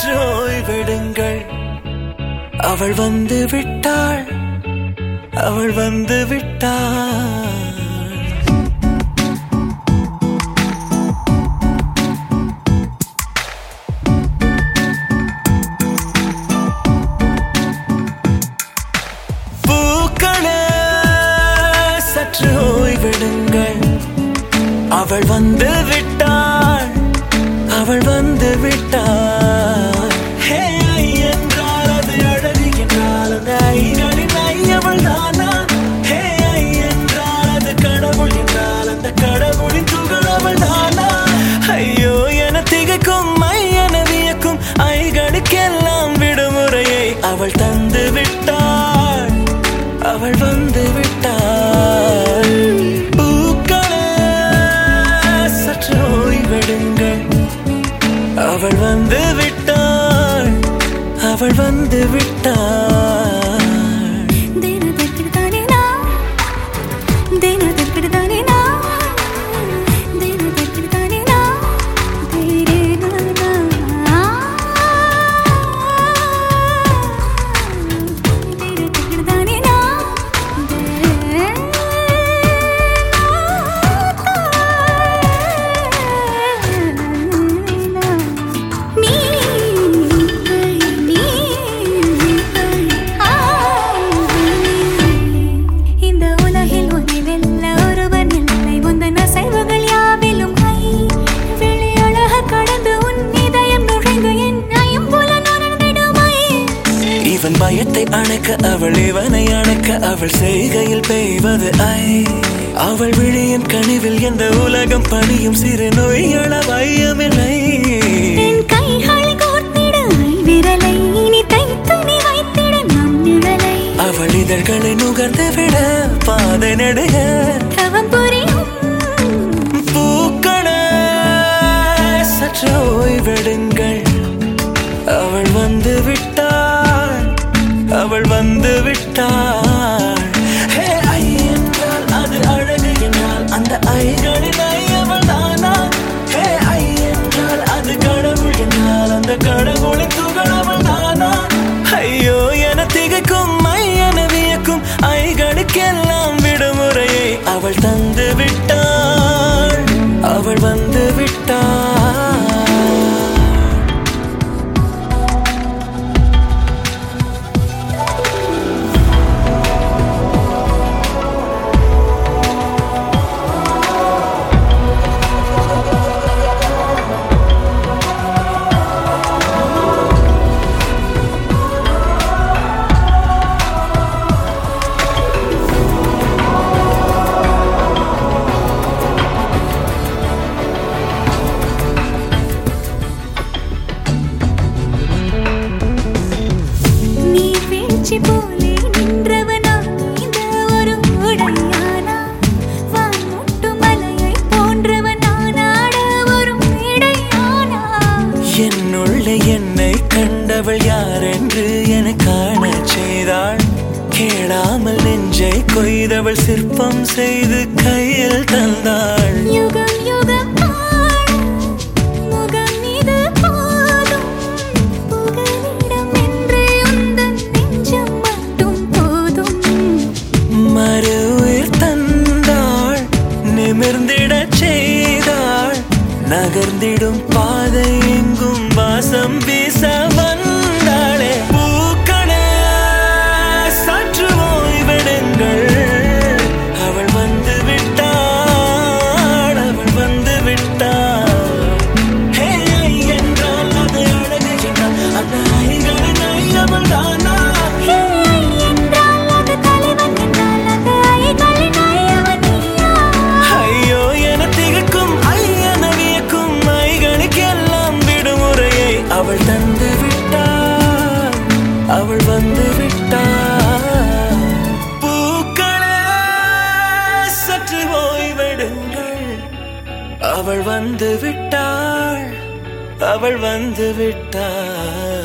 சற்று ஓய்வெடுங்கள். அவள் வந்து விட்டாள், அவள் வந்து விட்டாள். பூக்களே சற்று ஓய்வெடுங்கள். அவள் வந்து விட்டாள், அவள் வந்து விட்டாள். ஹே ஐ என்றால் அது அழகு என்றால் அந்த ஐகளின் ஐ அவள் தானா? ஹே ஐ என்றால் அது கடவுள் என்றால் அந்த கடவுளின் துகள் அவள் தானா? ஐயோ என திகைக்கும் ஐ என வியக்கும் ஐகளுக்கெல்லாம் விடுமுறையை அவள் தந்து விட்டாள், அவள் வந்து விட்டாள். பூக்களே சற்று ஓய்வெடுங்கள். அவள் வந்து விட்டாள், அவள் வந்து விட்டாள். இவன் பயத்தை அணைக்க அவள் இவனை அணைக்க அவள் செய்கையில் பெய்வது ஐ. அவள் விழியின் கனிவில் எந்த உலகம் பணியும் சிறு நோய்கள வையமில்லை. அவள் இதழ்களை நுகர்ந்து விட பாதை நடுக பூக்களே சற்று ஓய்வெடுங்கள். அவள் வந்து விட்டாள், அவள் வந்து விட்டாள். ஹே ஐ என்றால் அது அழகு என்றால் அந்த ஐகளின் ஐ அவள் தானா? ஹே ஐ என்றால் அது கடவுள் என்றால் அந்த கடவுளின் துகள் அவள் தானா? ஐயோ என திகைக்கும் ஐ என வியக்கும் ஐகளுக்கெல்லாம் விடுமுறையை அவள் தந்து விட்டாள், அவள் வந்து விட்டாள். என்னுள்ளே என்னை கண்டவள் யார் என்று என காண செய்தாள். கேளாமல் நெஞ்சை கொய்தவள் சிற்பம் செய்து கையில் தந்தாள். யுகம் யுகம் முகம் இது போதும் புகலிடம் என்று உந்தன் நெஞ்சம் மட்டும் போதும். மறு உயிர் தந்தாள், நிமிர்ந்திடச் செய்தாள். நகர்ந்திடும் பாதை எங்கும் வாசம் வீச வந்தாளே. பூக்களே சற்று ஓய்வெடுங்கள். அவள் வந்து விட்டாள், அவள் வந்து விட்டாள். ஹே ஐ என்றால் அது அழகு என்றால் அந்த ஐகளின் ஐ அவள் தானா? ஹே ஐ என்றால் அது தலைவன் என்றால் அந்த ஐகளின் ஐ அவன் நீயா? ஐயோ என திகைக்கும் ஐ என வியக்கும் ஐகளுக்கெல்லாம் விடுமுறையை அவள் தந்து விட்டாள், அவள் வந்து விட்டாள். பூக்களே சற்று ஓய்வெடுங்கள். அவள் வந்து விட்டாள், அவள் வந்து விட்டாள்.